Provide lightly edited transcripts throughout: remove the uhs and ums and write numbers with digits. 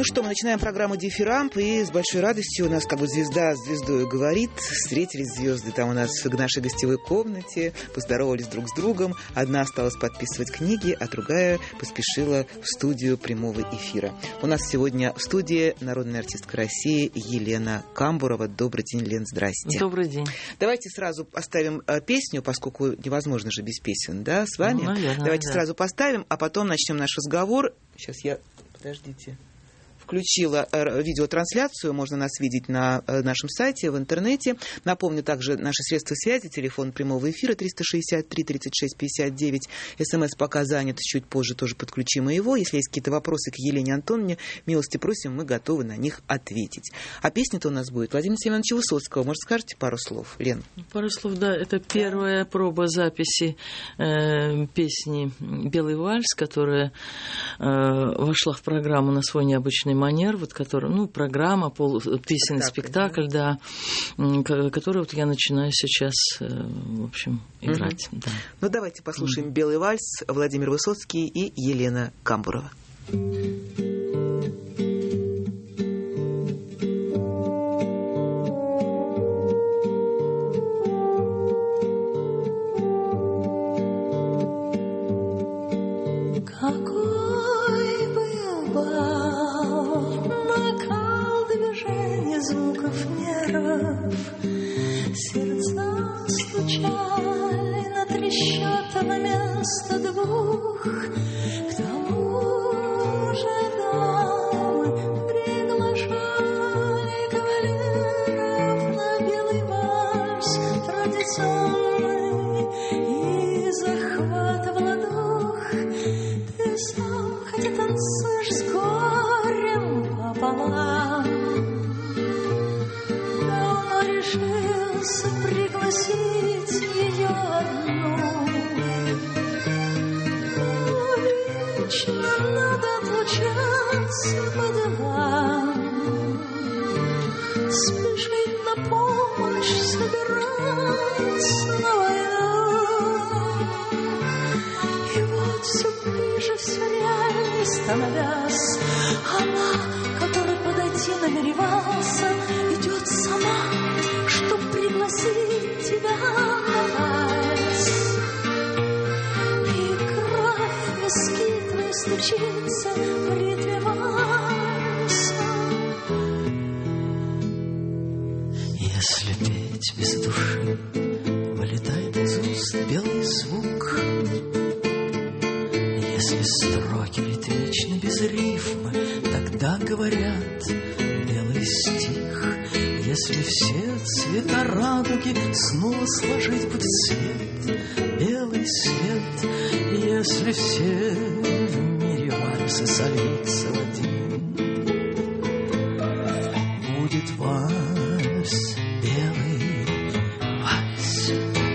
что, мы начинаем программу «Дифирамб», и с большой радостью у нас как бы звезда с звездой говорит. Встретились звезды там у нас в нашей гостевой комнате, поздоровались друг с другом. Одна осталась подписывать книги, а другая поспешила в студию прямого эфира. У нас сегодня в студии народная артистка России Елена Камбурова. Добрый день, Лен, здрасте. Добрый день. Давайте сразу поставим песню, поскольку невозможно же без песен, да, с вами. Наверное, давайте да. Сразу поставим, а потом начнем наш разговор. Сейчас я... Подождите. Включила видеотрансляцию, можно нас видеть на нашем сайте, в интернете. Напомню также наши средства связи, телефон прямого эфира 363-36-59. СМС пока занят, чуть позже тоже подключим его. Если есть какие-то вопросы к Елене Антоновне, милости просим, мы готовы на них ответить. А песня-то у нас будет Владимира Семеновича Высоцкого. Может, скажете пару слов, Лен? Пару слов, да. Это первая проба записи песни «Белый вальс», которая вошла в программу на свой необычный манер, вот который, программа, песенный спектакль, да, который вот я начинаю сейчас, в общем, играть. Да. Ну, давайте послушаем «Белый вальс», Владимир Высоцкий и Елена Камбурова. Сердца случайно трещат на место двух. К тому же дамы приглашали кавалеров на белый вальс традиционный и захватывала дух. Ты сам хоть и танцуешь с горем пополам, решился пригласить ее одну. Вечно надо отлучаться по делам, спешить на помощь, собираться на войну. И вот все ближе, все реальней становясь, она, которой подойти намеревался, идет сама, чтоб пригласить тебя на вальс. И кровь в виски твои стучится в ритме вальса. Если петь без души, вылетает из уст белый звук. Если строки ритмичны без рифмы, тогда говорят белый стих. Если все цвета радуги снова сложить будет свет, белый свет. Если все в мире вальсы сольются в один, будет вальс, белый вальс.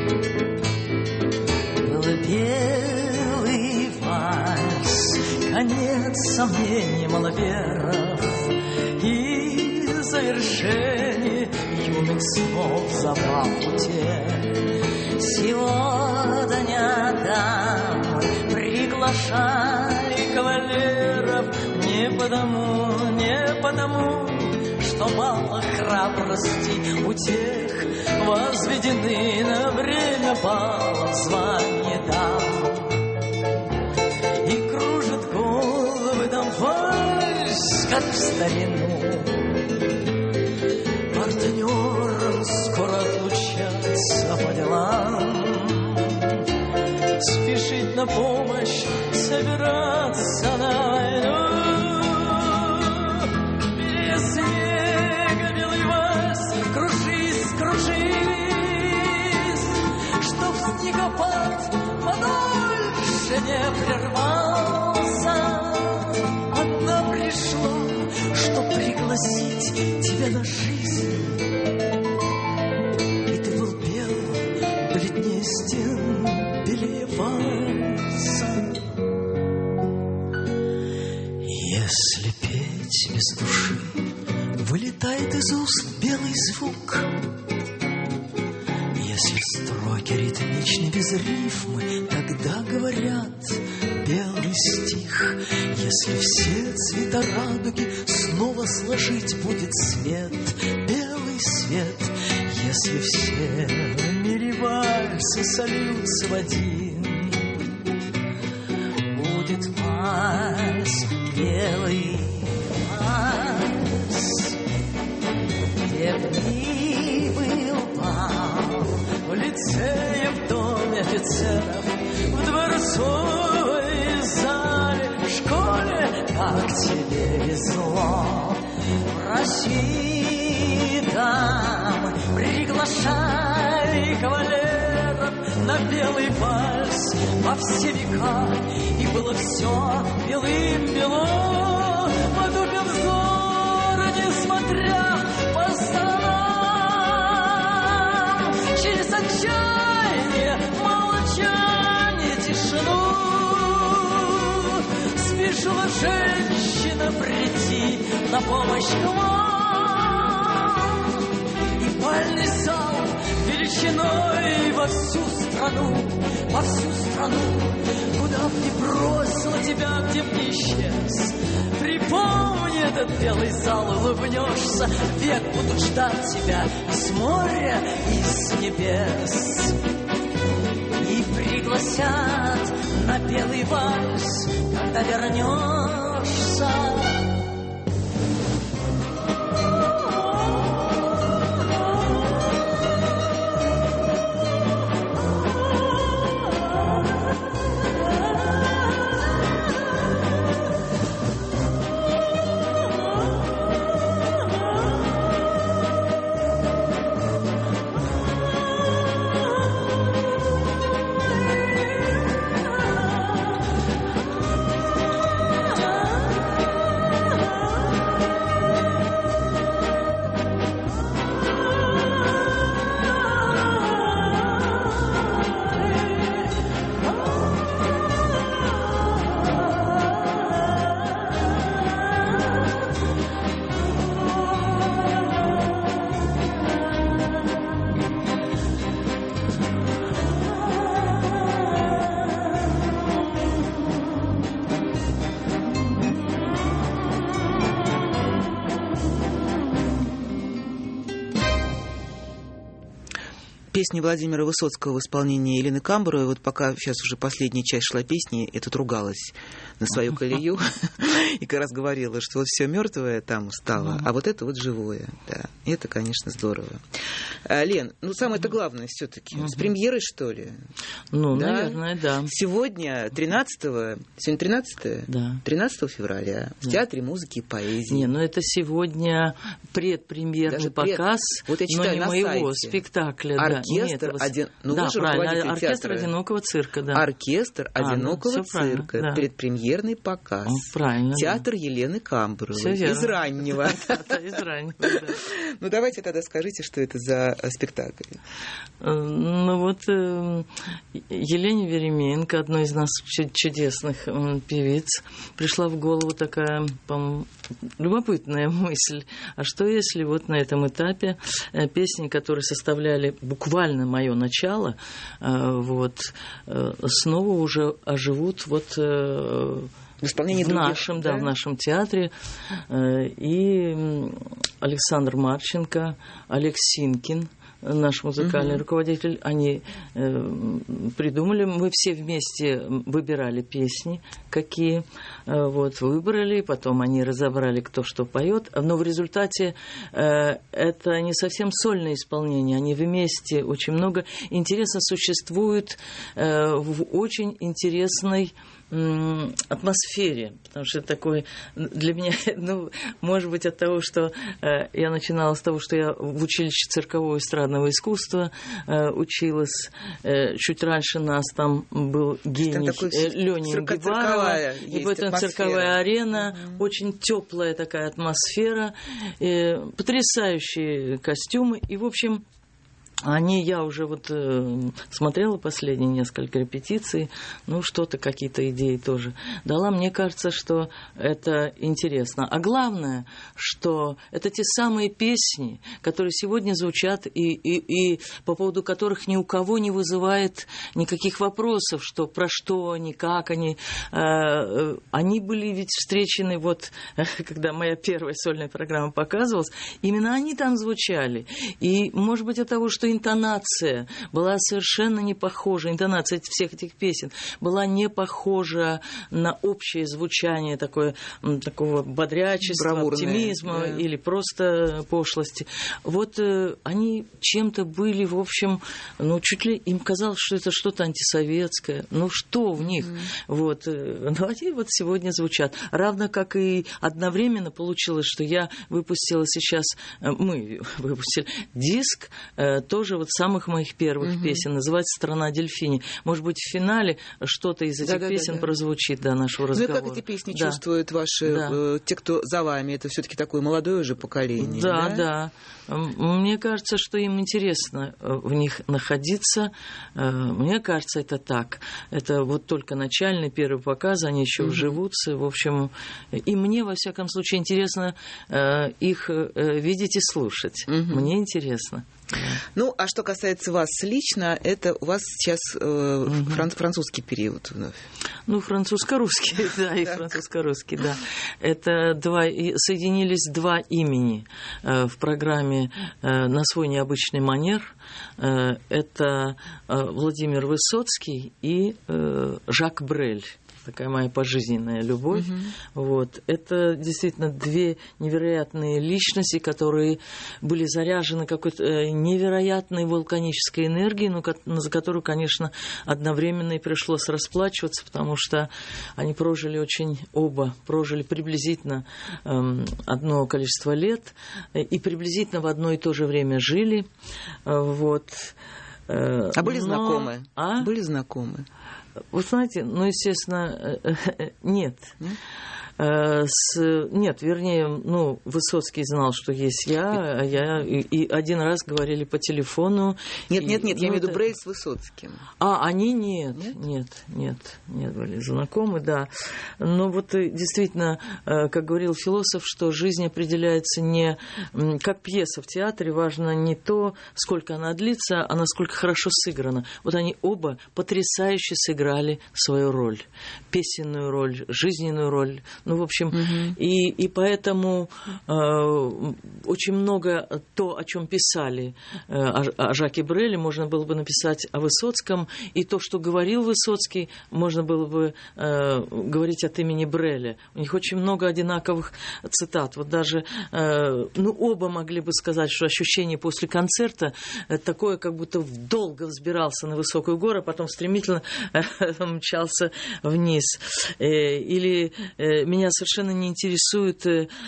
Был белый вальс, конец сомнений маловеров и завершение юных снов, забав утех. Сегодня дамы приглашали кавалеров не потому, что бал храбрости утех возведены на время балов звания дам. И кружат головы там вальс, как в старину. Партнерам скоро отлучаться по делам, спешить на помощь, собираться на войну. Без снега белый вальс, кружись, кружись, чтоб снегопад подольше не прервался. Одна пришла, чтоб пригласить тебя на жизнь. И ты был бел, бледнее стен, белее вальса. Если петь без души, вылетает из уст белый звук. Разве строки ритмичны без рифмы, когда говорят белый стих? Если все цвета радуги снова сложить будет свет, белый свет, если все мире вальсы сольются в один, будет вальс, белый вальс, где в был пал, в лицее, в доме офицеров, в дворцовой зале, в школе, как тебе везло. В России там приглашали кавалеров на белый вальс во все века, и было все белым-бело. Потупив взор, несмотря по сторонам, через отчаяние, молчание, тишину спешила женщина прийти на помощь к вам. И бальный зал величиной во всю страну, куда б ни бросила тебя, где б ни исчез. Припомни этот белый зал, улыбнешься, век будут ждать тебя и с моря, и с небес. И пригласят на белый вальс, когда вернешься. Песни Владимира Высоцкого в исполнении Елены Камбуровой. Вот пока сейчас уже последняя часть шла песни, я тут ругалась на свою колею и как раз говорила, что вот все мертвое там стало, а вот это вот живое. Да, это, конечно, здорово. Лен, ну самое-то главное все-таки с премьерой, что ли? Ну, да? Наверное, да. Сегодня 13-го, сегодня 13-е? Да. 13 февраля в Театре музыки и поэзии. Не, ну это сегодня предпремьерный даже показ, вот я читаю, но не моего спектакля. Оркестр, оркестр одинокого цирка, да. Оркестр одинокого цирка, да. Предпремьерный показ. Правильно. Театр Елены Камбуровой. Из раннего. Из раннего, да. Ну, давайте тогда скажите, что это за спектакль. Ну, вот Елене Веремеенко, одной из нас чудесных певиц, пришла в голову такая, по-моему, любопытная мысль. А что если вот на этом этапе песни, которые составляли буквально мое начало, вот, снова уже оживут вот в нашем, да, в нашем театре. И Александр Марченко, Олег Синкин, наш музыкальный руководитель, они придумали, мы все вместе выбирали песни, какие, вот, выбрали, потом они разобрали, кто что поет, но в результате это не совсем сольное исполнение, они вместе, очень много интересно существует в очень интересной атмосфере, потому что такой для меня, ну, может быть, от того, что я начинала с того, что я в училище циркового эстрадного искусства училась, чуть раньше нас там был гений Лёня Гибарова, и потом цирковая арена, очень теплая такая атмосфера, потрясающие костюмы, и, в общем, Я уже смотрела последние несколько репетиций, что-то, какие-то идеи тоже дала. Мне кажется, что это интересно. А главное, что это те самые песни, которые сегодня звучат и по поводу которых ни у кого не вызывает никаких вопросов, про что они, как они. Они были ведь встречены, когда моя первая сольная программа показывалась, именно они там звучали. И, может быть, от того, что интонация была совершенно не похожа, интонация всех этих песен была не похожа на общее звучание такого бодрячества, бравурное, оптимизма, да, или просто пошлости. Они чем-то были, в общем, чуть ли им казалось, что это что-то антисоветское. Что в них? Они сегодня звучат. Равно как и одновременно получилось, что мы выпустили диск тоже самых моих первых песен. Называется «Страна дельфини». Может быть, в финале что-то из этих песен прозвучит до нашего разговора. И как эти песни чувствуют ваши, те, кто за вами? Это все-таки такое молодое уже поколение. Да. Мне кажется, что им интересно в них находиться. Мне кажется, это так. Это только начальный первый показ, они еще вживутся. В общем, и мне, во всяком случае, интересно их видеть и слушать. Мне интересно. А что касается вас лично, это у вас сейчас французский период вновь. Французско-русский, да, и французско-русский, да. Это соединились два имени в программе «На свой необычный манер». Это Владимир Высоцкий и Жак Брель. Такая моя пожизненная любовь. Это действительно две невероятные личности, которые были заряжены какой-то невероятной вулканической энергией, за которую, конечно, одновременно и пришлось расплачиваться, потому что они оба прожили приблизительно одно количество лет и приблизительно в одно и то же время жили. А были знакомы? Были знакомы? Вы знаете, естественно, нет. Нет, вернее, Высоцкий знал, что есть я, и один раз говорили по телефону. Нет, я имею в виду Брель с Высоцким. Они нет, были знакомы, да. Но действительно, как говорил философ, что жизнь определяется не как пьеса в театре, важно не то, сколько она длится, а насколько хорошо сыграна. Они оба потрясающе сыграли свою роль, песенную роль, жизненную роль. В общем, и поэтому очень много то, о чем писали о Жаке Бреле, можно было бы написать о Высоцком, и то, что говорил Высоцкий, можно было бы говорить от имени Бреля. У них очень много одинаковых цитат. Даже, оба могли бы сказать, что ощущение после концерта такое, как будто долго взбирался на высокую гору, а потом стремительно мчался вниз. Или меня совершенно не интересуют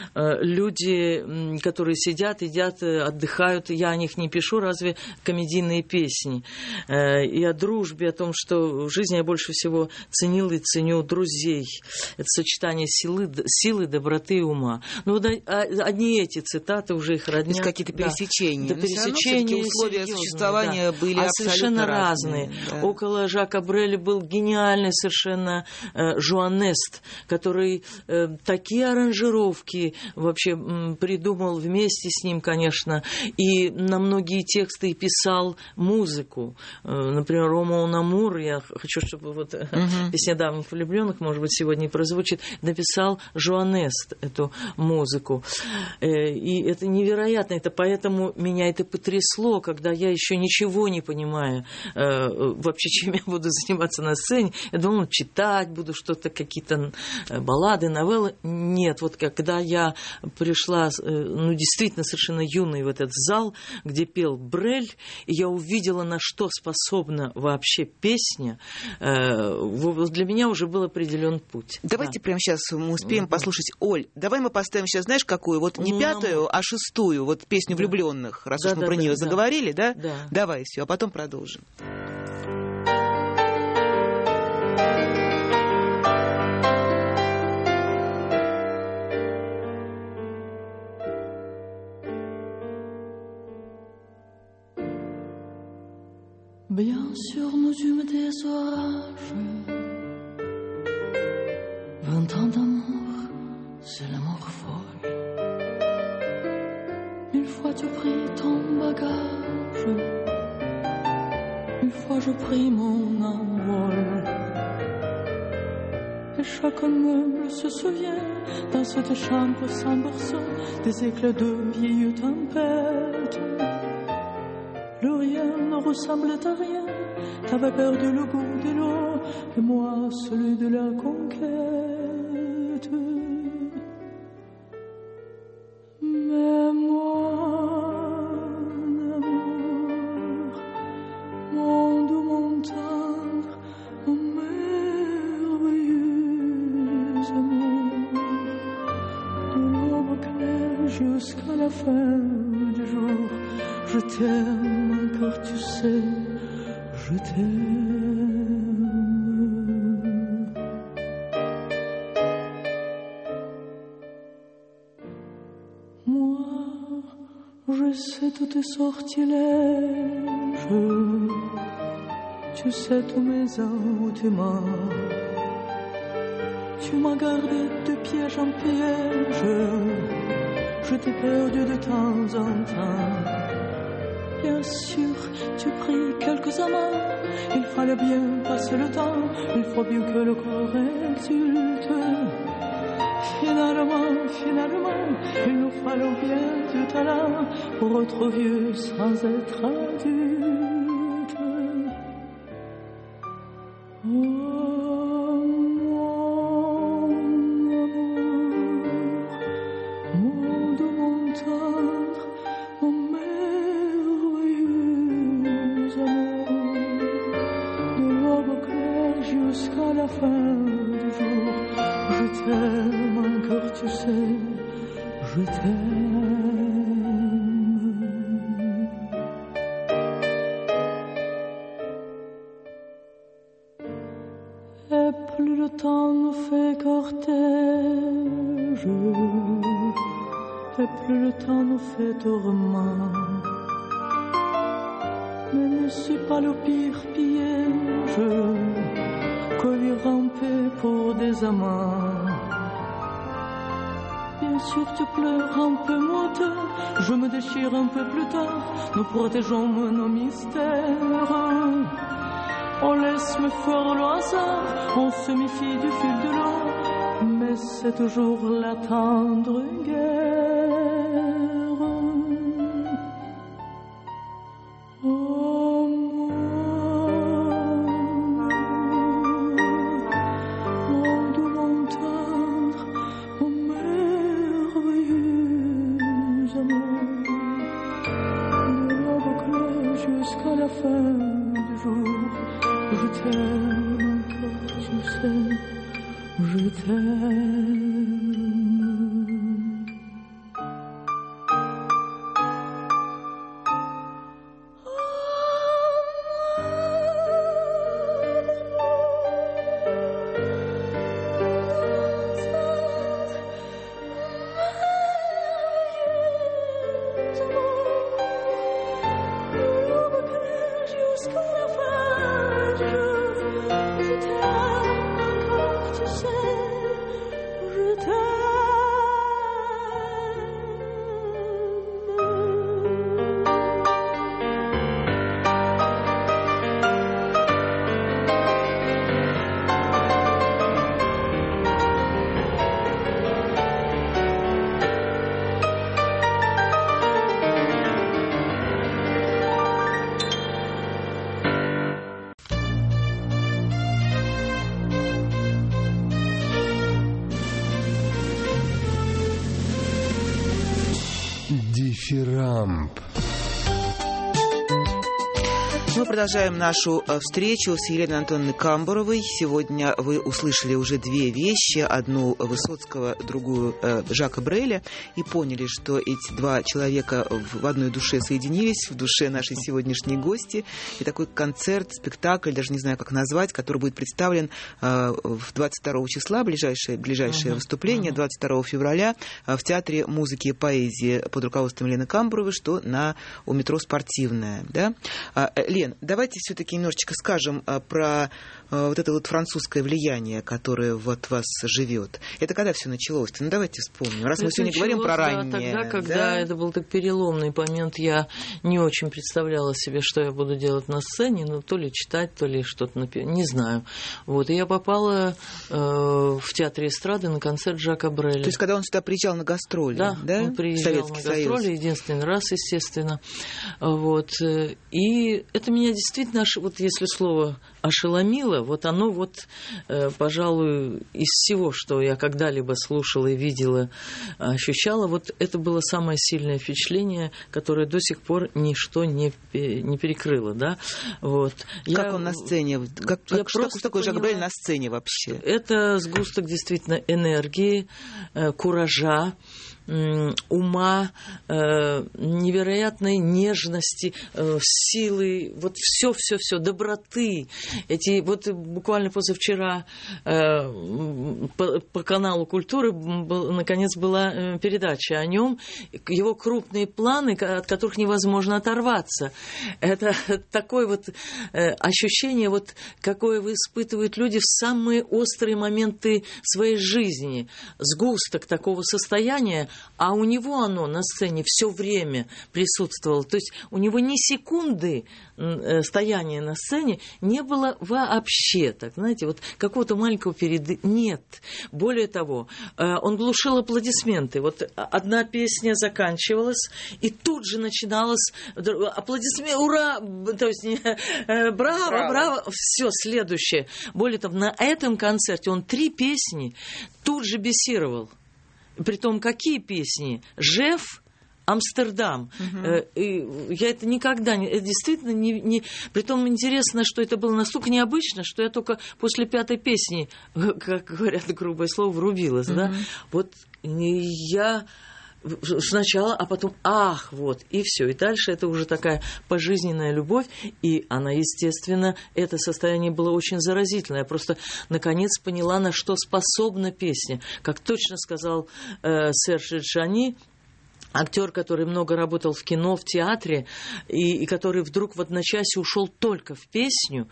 люди, которые сидят, едят, отдыхают. Я о них не пишу, разве комедийные песни. И о дружбе, о том, что в жизни я больше всего ценил и ценю друзей. Это сочетание силы, доброты и ума. Одни эти цитаты уже их родня. То есть какие-то пересечения. Да, пересечения. Условия существования были совершенно разные. Да. Около Жака Бреля был гениальный совершенно жуанест, который такие аранжировки вообще придумал вместе с ним, конечно, и на многие тексты писал музыку. Например, «Рома он Амур», я хочу, чтобы «Песня давних влюбленных», может быть, сегодня и прозвучит, написал жуанест эту музыку. И это невероятно, это поэтому меня это потрясло, когда я еще ничего не понимаю вообще, чем я буду заниматься на сцене. Я думала, читать буду что-то, какие-то баллады, новеллы. Нет, когда я пришла, действительно совершенно юной в этот зал, где пел Брель, и я увидела, на что способна вообще песня, для меня уже был определен путь. Давайте прямо сейчас мы успеем послушать. Оль, давай мы поставим сейчас, знаешь, какую? Не пятую, а шестую, песню влюбленных, раз уж мы про нее заговорили, да? Да. Давай все, а потом продолжим. Bien sûr, nous eûmes des orages. 20 ans d'amour, c'est l'amour folle. 1000 fois tu pris ton bagage. 1000 fois je pris mon envol. Et chaque meuble se souvient dans cette chambre sans berceau des éclats de vieilles tempêtes. Le rien ne ressemblait à rien. T'avais perdu le goût de l'eau et moi celui de la conquête. Mais mon amour, mon doux, mon tendre, mon merveilleux amour, de l'aube claire jusqu'à la fin du jour, je t'aime encore, tu sais, je t'aime. Moi, je sais tous tes sortilèges, tu sais tous mes sentiments. Tu m'as gardé de piège en piège, je t'ai perdu de temps en temps. Bien sûr, tu pris quelques amants, il fallait bien passer le temps, il faut bien que le corps exulte. Finalement, il nous fallait bien du talent pour être vieux sans être adulte. Oh, mon amour, mon doux, mon tendre, mon merveilleux amour, de l'aube claire jusqu'à la fin du jour, je t'aime encore, tu sais, je t'aime. Et plus le temps nous fait cortège, et plus le temps nous fait tourment. Mais ne suis pas le pire piège que lui ramper pour des amants. Bien sûr tu pleures un peu moi tard, je me déchire un peu plus tard, nous protégeons nos mystères. On laisse me faire le hasard, on se méfie du fil de l'eau, mais c'est toujours la tendre guerre. Oh mon doux, mon tendre, mon merveilleux amour, de l'aube claire jusqu'à la fin du jour, je t'aime encore, tu sais, je t'aime. Дифирамб. Мы продолжаем нашу встречу с Еленой Антоновной Камбуровой. Сегодня вы услышали уже две вещи. Одну Высоцкого, другую Жака Бреля. И поняли, что эти два человека в одной душе соединились, в душе нашей сегодняшней гости. И такой концерт, спектакль, даже не знаю, как назвать, который будет представлен 22 числа, ближайшее выступление, 22 февраля в Театре музыки и поэзии под руководством Елены Камбуровой, что у метро Спортивная. Да? Лен, давайте все-таки немножечко скажем про вот это вот французское влияние, которое вот вас живет. Это когда все началось? Ну, давайте вспомним. Раз мы сегодня говорим про раннее. Тогда, когда это был так переломный момент, я не очень представляла себе, что я буду делать на сцене, ну, то ли читать, то ли что-то не знаю. Вот, и я попала в Театре эстрады на концерт Жака Бреля. То есть, когда он сюда приезжал на гастроли, да? Он приезжал на гастроли, единственный раз, естественно. Вот. И это меня действительно, вот если слово ошеломило, вот оно вот, пожалуй, из всего, что я когда-либо слушала и видела, ощущала, вот это было самое сильное впечатление, которое до сих пор ничто не перекрыло, да. Вот. Как он на сцене? Что такое Жак Брель на сцене вообще? Это сгусток действительно энергии, куража, ума, невероятной нежности, силы, вот все, доброты. Эти вот буквально позавчера по каналу Культуры наконец была передача о нем, его крупные планы, от которых невозможно оторваться. Это такое вот ощущение, вот какое испытывают люди в самые острые моменты своей жизни. Сгусток такого состояния, а у него оно на сцене все время присутствовало. То есть у него ни секунды стояния на сцене не было вообще. Так, знаете, вот какого-то маленького нет. Более того, он глушил аплодисменты. Вот одна песня заканчивалась, и тут же начиналось аплодисменты, ура! То есть браво! Все, следующее. Более того, на этом концерте он 3 песни тут же бесировал. Притом, какие песни? «Жеф», «Амстердам». И я это никогда не... Это действительно не... Притом интересно, что это было настолько необычно, что я только после 5-й песни, как говорят грубое слово, врубилась. Да? Вот я... Сначала, а потом, вот, и все. И дальше это уже такая пожизненная любовь, и она, естественно, это состояние было очень заразительное. Я просто, наконец, поняла, на что способна песня. Как точно сказал Серж Реджани, актер, который много работал в кино, в театре, и который вдруг в одночасье ушел только в песню,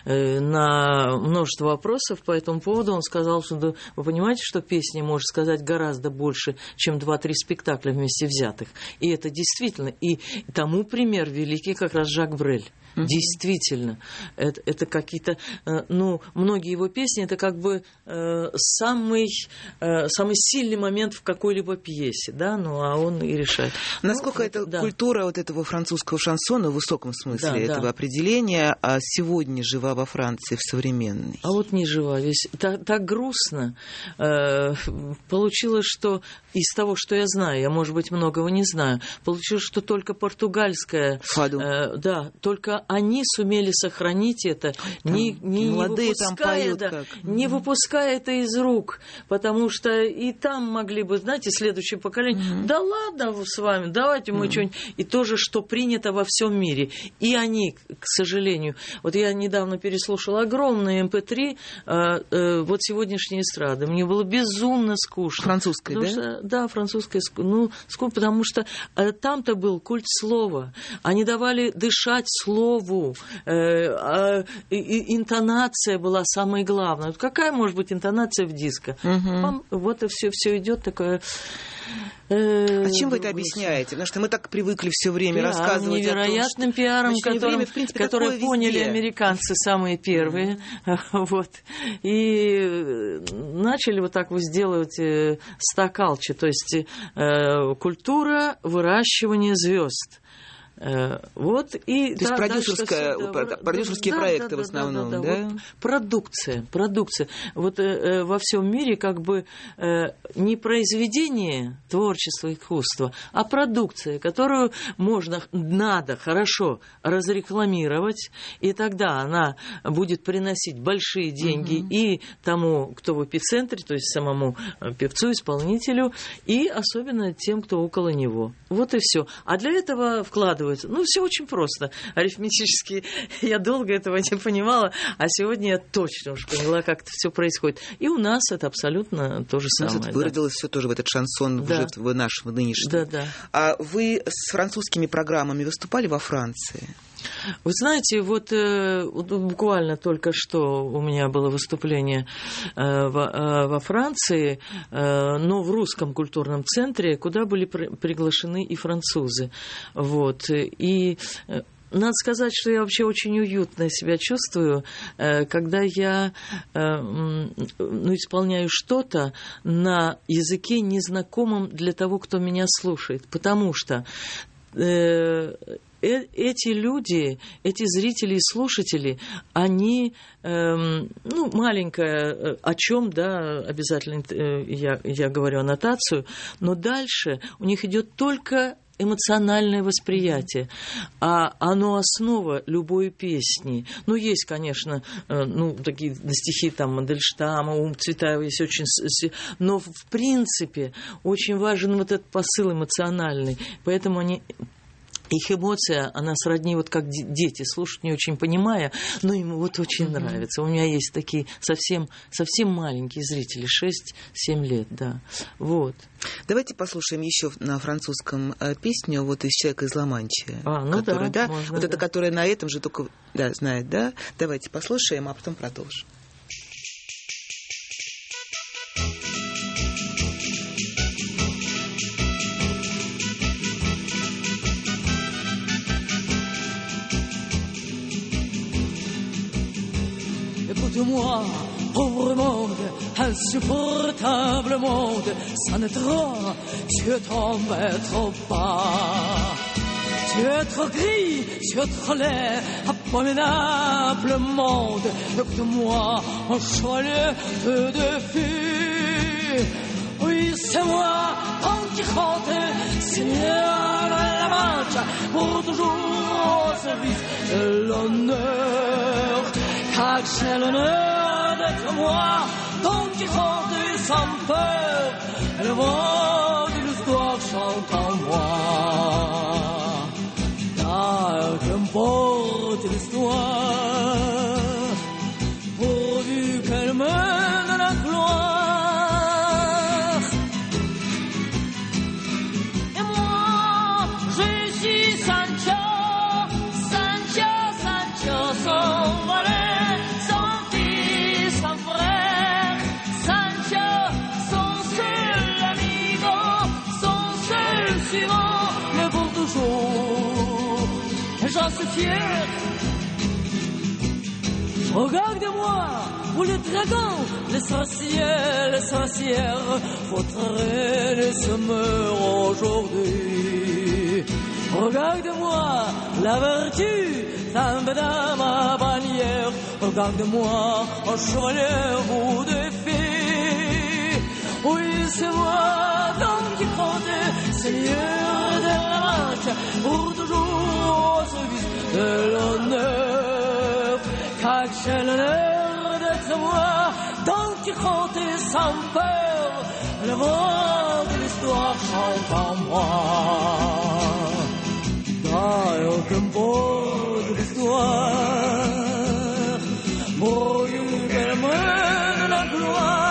на множество вопросов по этому поводу, он сказал, что да, вы понимаете, что песня может сказать гораздо больше, чем 2-3 спектакля вместе взятых. И это действительно. И тому пример великий как раз Жак Брель. Действительно, это какие-то, многие его песни, это как бы самый сильный момент в какой-либо пьесе, да, а он и решает. Насколько эта культура вот этого французского шансона в высоком смысле этого определения сегодня жива во Франции в современной? А вот не жива, весь так грустно. Получилось, что из того, что я знаю, я, может быть, многого не знаю, получилось, что только португальская, только они сумели сохранить это, не выпуская это из рук, потому что и там могли бы, знаете, следующее поколение, да ладно с вами, давайте мы что-нибудь, и то же, что принято во всем мире. И они, к сожалению, вот я недавно переслушала огромные MP3 вот сегодняшней эстрады, мне было безумно скучно. Французской, да? Да, французская, скучно, потому что там-то был культ слова, они давали дышать слову, интонация была самое главное. Какая может быть интонация в диско? Вот и все идет такое. А чем вы это объясняете? Потому что мы так привыкли все время рассказывать невероятным пиаром, который поняли американцы самые первые. Вот. И начали вот так вот сделать стакалчи, то есть культура выращивания звезд. Вот, и, то есть продюсерские проекты в основном, да? Вот, продукция. Вот во всем мире как бы не произведение творчества и искусства, а продукция, которую надо хорошо разрекламировать, и тогда она будет приносить большие деньги и тому, кто в эпицентре, то есть самому певцу, исполнителю, и особенно тем, кто около него. Вот и все. А для этого вкладываются. Все очень просто. Арифметически я долго этого не понимала, а сегодня я точно уж поняла, как это все происходит. И у нас это абсолютно то же самое. Это выродилось все тоже в этот шансон, в наш нынешний. Да. А вы с французскими программами выступали во Франции? Вы знаете, вот буквально только что у меня было выступление во Франции, но в русском культурном центре, куда были приглашены и французы. Вот. И надо сказать, что я вообще очень уютно себя чувствую, когда я исполняю что-то на языке, незнакомом для того, кто меня слушает. Потому что эти люди, эти зрители и слушатели, они, маленькое, о чем, да, обязательно я говорю аннотацию, но дальше у них идет только эмоциональное восприятие, а оно основа любой песни. Ну, есть, конечно, такие стихи там Мандельштама, Цветаева есть очень... Но, в принципе, очень важен вот этот посыл эмоциональный. Поэтому их эмоция, она сродни, вот как дети, слушают не очень понимая, но им вот очень нравится. У меня есть такие совсем маленькие зрители, 6-7 лет, да. Вот. Давайте послушаем еще на французском песню вот из «Человека из Ла-Манчи». Можно, вот да. это, которая на этом же только, да, знает, да? Давайте послушаем, а потом продолжим. Écoute-moi, pauvre monde, insupportable monde, ça ne trop, tu es tombé trop bas. Tu es trop gris, tu es trop laid, abominable monde. Écoute-moi, mon chevalier de défi. Oui, c'est moi, Don Quichotte, seigneur de la Manche, pour toujours au service de l'honneur. Car j'ai l'honneur d'être moi, Don Quichotte sans peur, et le vent de l'histoire chante en moi. Car qu'importe l'histoire, pourvu qu'elle mène à la gloire. Et moi, je suis Sancho, Sancho, Sancho, son valet. Mais pour toujours, j'en suis fier. Regarde-moi, vous les dragons, les sorcières, votre reine se meurt aujourd'hui. Regarde-moi, la vertu tombe dans ma bannière. Regarde-moi, un chevalier vous défie. Oui, c'est moi, Don Quichotte, seigneur de la Manche, pour toujours au service de l'honneur. Car j'ai l'honneur d'être moi, Don Quichotte sans peur, le vent de l'histoire chante en moi. Dans qu'importe l'histoire, pourvu qu'elle mène la gloire.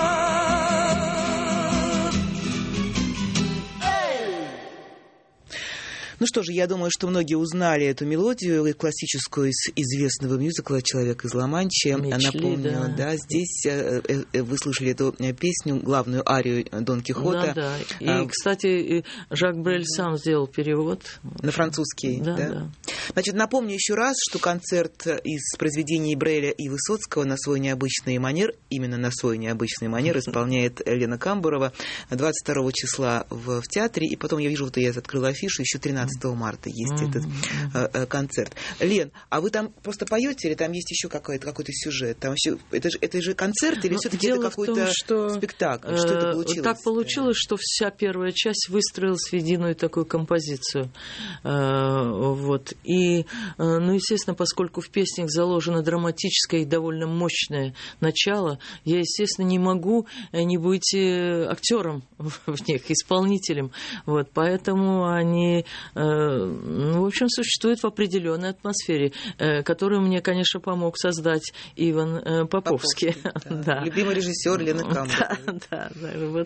Ну что же, я думаю, что многие узнали эту мелодию классическую из известного мюзикла «Человек из Ла-Манчи». Напомню, да, здесь вы слышали эту песню, главную арию Дон Кихота. Да. И, кстати, Жак Брель сам сделал перевод. На французский, да? Значит, напомню еще раз, что концерт из произведений Бреля и Высоцкого на свой необычный манер, именно на свой необычный манер, исполняет Лена Камбурова 22 числа в театре. И потом я вижу, вот я открыла афишу, еще 13 марта есть этот концерт. Лен, а вы там просто поете или там есть еще какой-то сюжет? Там еще, это же концерт или все-таки это какой-то спектакль? Что это получилось? Так получилось, что вся первая часть выстроилась в единую такую композицию. Вот. И, естественно, поскольку в песнях заложено драматическое и довольно мощное начало, я, естественно, не могу не быть актером в них, исполнителем. Вот. Поэтому они, в общем, существуют в определенной атмосфере, которую мне, конечно, помог создать Иван Поповский. Да. Любимый режиссер Лены Камбуровой. Да. Вот.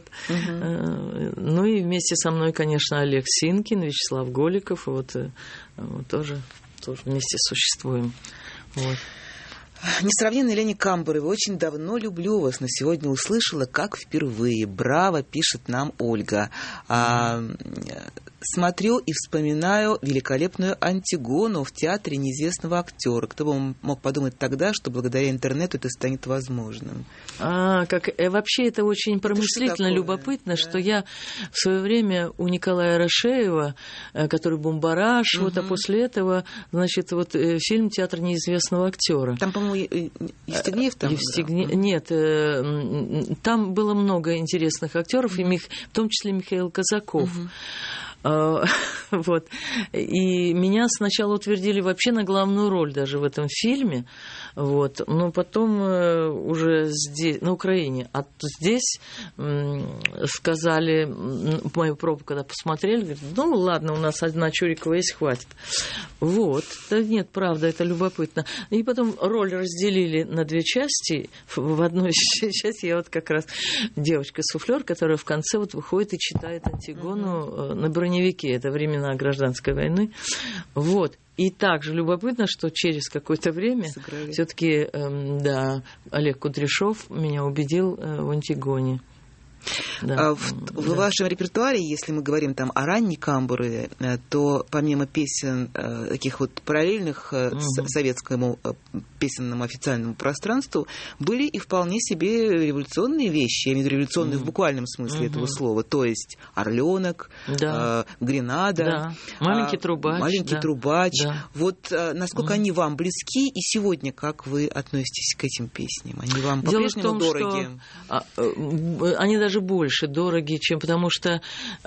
И вместе со мной, конечно, Олег Синкин, Вячеслав Голиков, вот тоже тоже вместе существуем. Вот. Несравненная Лени Камбурова, очень давно люблю вас, но сегодня услышала, как впервые. Браво, пишет нам Ольга. Смотрю и вспоминаю великолепную Антигону в театре неизвестного актера. Кто бы мог подумать тогда, что благодаря интернету это станет возможным? Вообще это очень промыслительно, любопытно, да. Что я в свое время у Николая Рашеева, который «Бумбараш», а после этого, значит, фильм «Театр неизвестного актера». Там, по-моему, Евстигнеев там играл? Нет, там было много интересных актеров, и в том числе Михаил Казаков. Вот. И меня сначала утвердили вообще на главную роль даже в этом фильме, вот. Но потом уже здесь, на Украине, а здесь сказали, мою пробу когда посмотрели, говорят, ну ладно, у нас одна Чурикова есть, хватит. Вот. Да нет, правда, это любопытно. И потом роль разделили на две части. В одной части я как раз девочка-суфлёр, которая в конце выходит и читает Антигону на броневике. Это времена гражданской войны. Вот. И также любопытно, что через какое-то время все-таки Олег Кудряшов меня убедил в Антигоне. Да. В вашем репертуаре, если мы говорим там о ранней Камбурове, то помимо песен таких параллельных советскому песенному официальному пространству, были и вполне себе революционные вещи, я имею в виду революционные в буквальном смысле этого слова, то есть «Орленок», «Гренада», «Маленький трубач». Да. Вот насколько они вам близки, и сегодня как вы относитесь к этим песням? Они вам по-прежнему дороги? Они даже больше дороги, чем потому что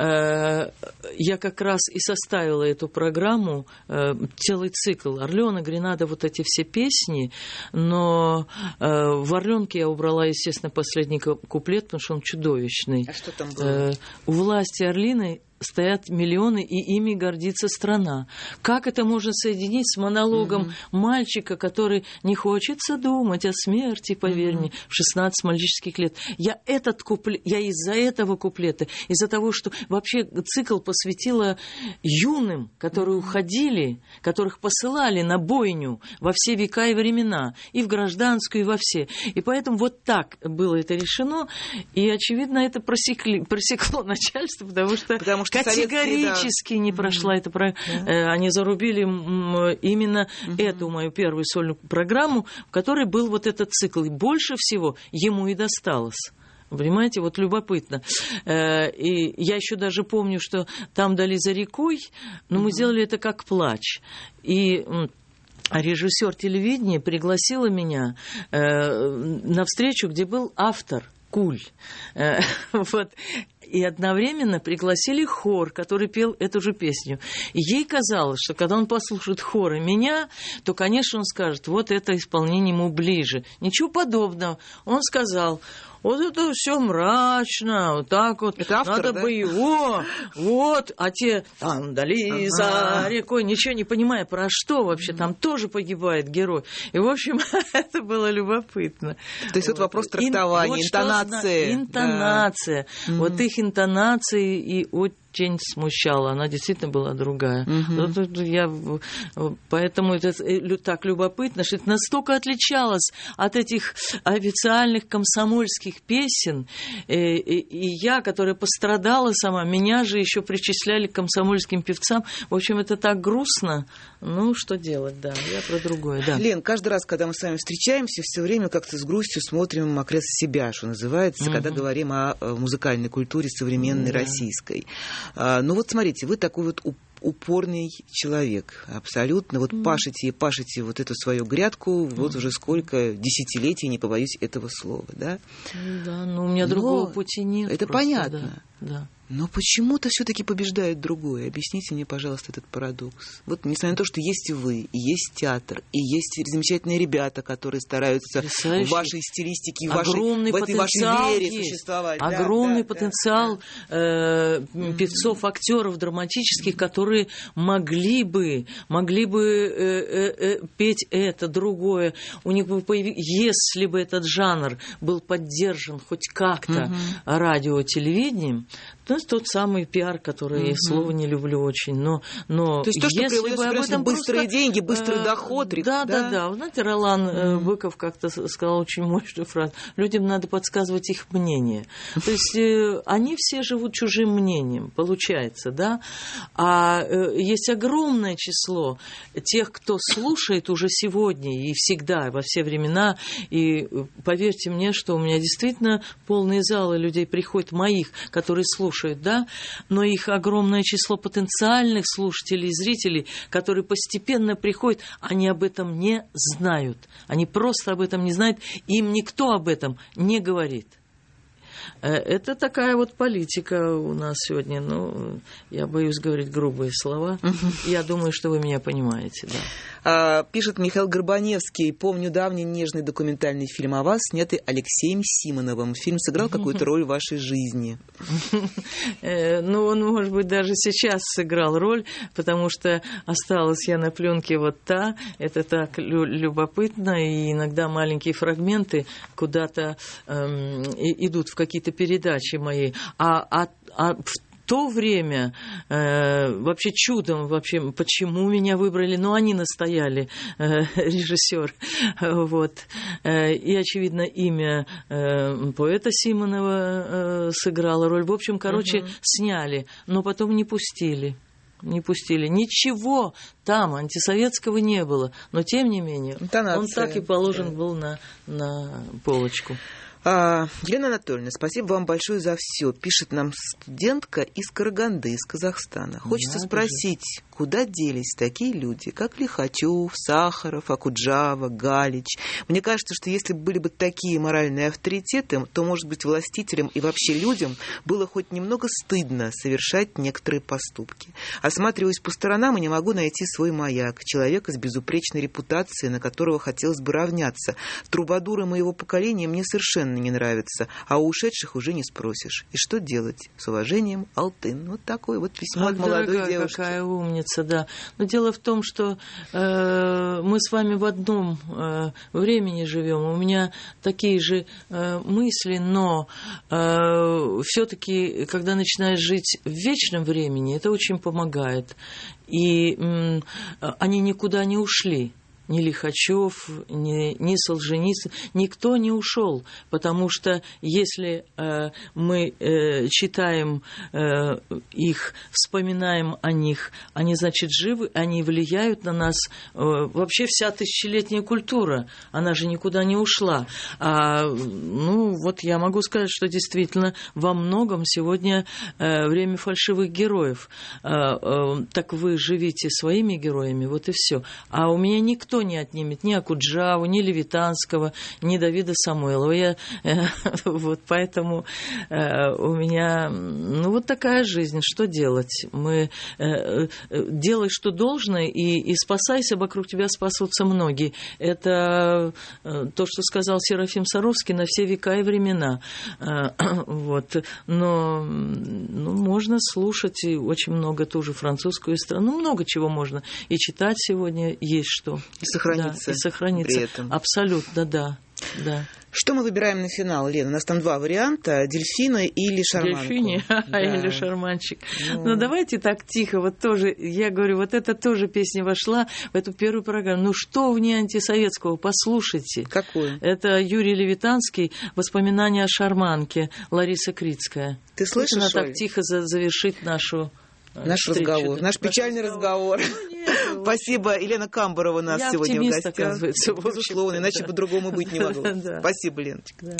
я как раз и составила эту программу, целый цикл «Орленок», «Гренада», вот эти все песни, но в «Орленке» я убрала, естественно, последний куплет, потому что он чудовищный. А что там было? У власти Орлиной стоят миллионы, и ими гордится страна. Как это можно соединить с монологом мальчика, который не хочется думать о смерти, поверь мне, в 16 мальчишеских лет? Я из-за этого куплета, из-за того, что вообще цикл посвятила юным, которые уходили, которых посылали на бойню во все века и времена, и в гражданскую, и во все. И поэтому вот так было это решено, и, очевидно, это просекло начальство, потому что категорически не прошла эта программа. Они зарубили именно эту мою первую сольную программу, в которой был вот этот цикл. И больше всего ему и досталось. Понимаете, вот любопытно. И я еще даже помню, что там дали «За рекой», но мы сделали это как плач. И режиссер телевидения пригласила меня на встречу, где был автор Куль. Вот. И одновременно пригласили хор, который пел эту же песню. И ей казалось, что когда он послушает хор и меня, то, конечно, он скажет, вот это исполнение ему ближе. Ничего подобного. Он сказал, вот это все мрачно, вот так вот, это автор, надо бы его, вот, а те там дали за рекой, ничего не понимая, про что вообще, там тоже погибает герой. И, в общем, это было любопытно. То есть вот вопрос трактования, интонации. Интонация. Вот их интонации и очень смущала. Она действительно была другая. Поэтому это так любопытно, что это настолько отличалось от этих официальных комсомольских песен. И я, которая пострадала сама, меня же еще причисляли к комсомольским певцам. В общем, это так грустно. Ну, что делать, да. Я про другое, да. Лен, каждый раз, когда мы с вами встречаемся, все время как-то с грустью смотрим окрест себя, что называется, когда говорим о музыкальной культуре современной российской. Ну вот смотрите, вы такой вот упорный человек, абсолютно. Вот пашете и пашете вот эту свою грядку, вот уже сколько десятилетий, не побоюсь этого слова, да? Да, но у меня другого пути нет. Это просто, понятно. Да. Но почему-то все-таки побеждает другое. Объясните мне, пожалуйста, этот парадокс. Вот несмотря на то, что есть и вы, и есть театр, и есть замечательные ребята, которые стараются в вашей стилистике, в этой вашей вере существовать. Огромный потенциал певцов, актеров драматических, которые могли бы петь это, другое. У них бы если бы этот жанр был поддержан хоть как-то радио, телевидением, тот самый пиар, который я слово не люблю очень. Но то есть то, что приводится быстрые деньги, быстрый доход. Да. Вы знаете, Ролан Быков как-то сказал очень мощную фразу. Людям надо подсказывать их мнение. То есть они все живут чужим мнением, получается, да? А есть огромное число тех, кто слушает уже сегодня и всегда, во все времена. И поверьте мне, что у меня действительно полные залы людей приходят, моих, которые слушают, да? Но их огромное число потенциальных слушателей и зрителей, которые постепенно приходят, они об этом не знают. Они просто об этом не знают, им никто об этом не говорит. Это такая вот политика у нас сегодня. Ну, я боюсь говорить грубые слова. Я думаю, что вы меня понимаете, да. Пишет Михаил Горбаневский. Помню давний нежный документальный фильм о вас, снятый Алексеем Симоновым. Фильм сыграл какую-то роль в вашей жизни? Ну, он, может быть, даже сейчас сыграл роль, потому что осталась я на пленке вот та. Это так любопытно, и иногда маленькие фрагменты куда-то идут в какие-то передачи мои. А в то время вообще чудом, вообще, почему меня выбрали, но они настояли, режиссер, вот. И, очевидно, имя поэта Симонова сыграло роль. В общем, короче, сняли, но потом не пустили. Ничего там антисоветского не было, но, тем не менее, интонация. Он так и положен был на полочку. Елена Анатольевна, спасибо вам большое за все. Пишет нам студентка из Караганды, из Казахстана. Хочется спросить, куда делись такие люди, как Лихачев, Сахаров, Акуджава, Галич? Мне кажется, что если были бы такие моральные авторитеты, то, может быть, властителям и вообще людям было хоть немного стыдно совершать некоторые поступки. Осматриваясь по сторонам, и не могу найти свой маяк, человека с безупречной репутацией, на которого хотелось бы равняться. Трубадуры моего поколения мне совершенно не нравятся, а у ушедших уже не спросишь. И что делать? С уважением, Алтын. Вот такое вот письмо от молодой девушки. Какая умница, да. Но дело в том, что мы с вами в одном времени живем. У меня такие же мысли, но все-таки, когда начинаешь жить в вечном времени, это очень помогает. И они никуда не ушли. Ни Лихачев, ни Солженицын, никто не ушел, потому что если мы читаем их, вспоминаем о них, они, значит, живы, они влияют на нас. Вообще вся тысячелетняя культура, она же никуда не ушла. Ну, вот я могу сказать, что действительно во многом сегодня время фальшивых героев. Так вы живите своими героями, вот и все. А у меня никто не отнимет ни Акуджаву, ни Левитанского, ни Давида Самойлова. Вот поэтому у меня вот такая жизнь. Что делать? Мы делай, что должно, и спасайся, вокруг тебя спасутся многие. Это то, что сказал Серафим Саровский на все века и времена. Вот. Но можно слушать и очень много ту же французскую страну. Много чего можно и читать сегодня, есть что. Сохраниться. Да, и сохраниться. При этом. Абсолютно, да. Что мы выбираем на финал, Лена? У нас там два варианта: дельфины или шарманку. Дельфини или шарманчик. Ну, давайте так тихо. Вот тоже, я говорю, вот эта тоже песня вошла в эту первую программу. Ну, что в ней антисоветского? Послушайте. Какую? Это Юрий Левитанский «Воспоминания о шарманке», Лариса Крицкая. Ты слышишь, она так тихо завершит наш разговор, наш печальный разговор. Спасибо. Елена Камбарова у нас сегодня в гостях. Оказывается. Безусловно, иначе по-другому быть не могло. Спасибо, Леночка.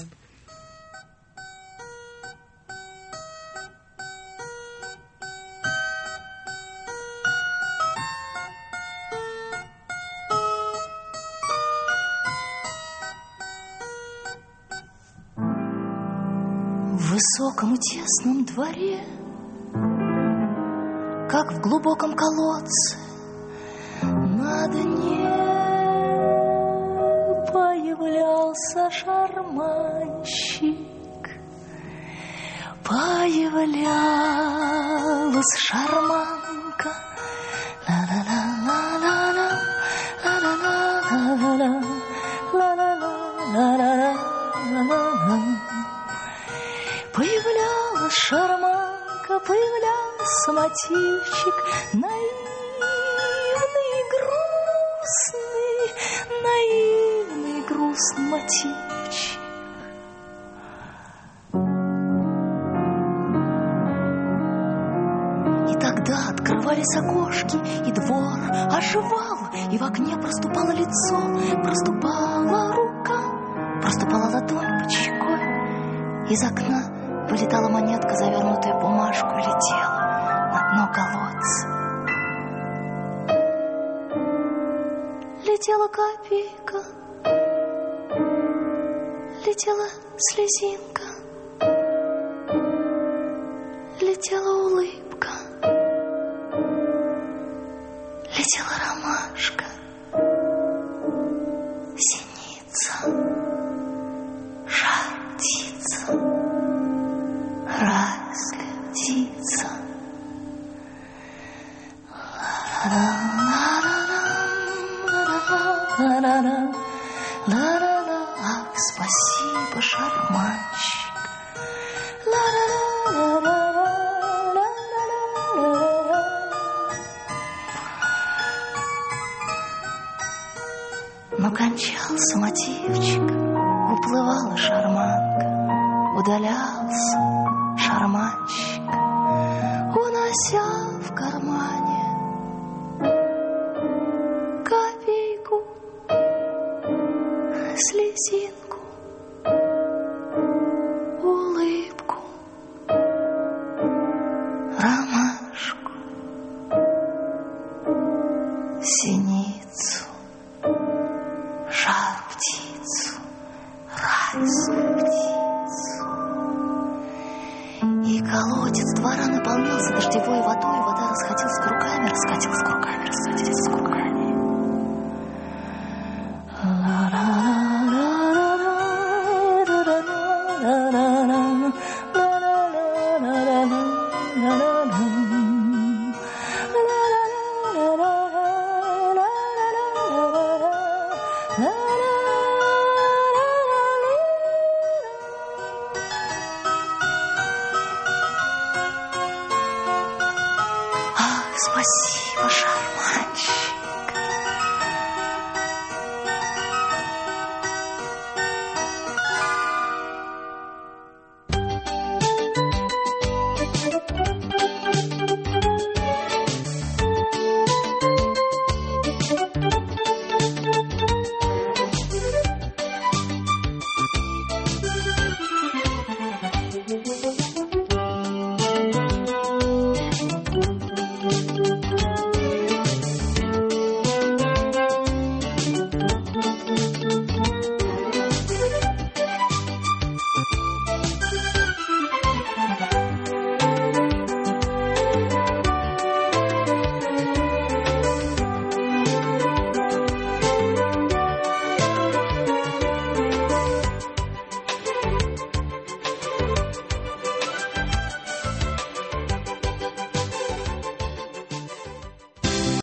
В высоком и тесном дворе, как в глубоком колодце, на дне появлялся шарманщик. Появлялась шарманка. Ла-ла-ла-ла-ла-ла, ла-ла-ла-ла-ла, ла-ла-ла-ла-ла. Появлялась шарманка мотивчик, наивный грустный мотивчик. И тогда открывались окошки, и двор оживал, и в окне проступало лицо, проступала рука, проступала ладонь под щекой. Из окна вылетала монетка, завернутая в бумажку, и летела на дно колодца. Летела копейка, летела слезинка, летела улыбка, летела ромашка, синица, жар птица, райская птица. Ах, спасибо, шарманщик. Но кончался мотивчик, уплывала шарманка, удалялся шарманщик, унося в кармане копейку, слезинку, улыбку, ромашку, синицу, жар птицу, райскую птицу. И колодец двора наполнялся дождевой водой, вода расходилась кругами, расходилась кругами, расходилась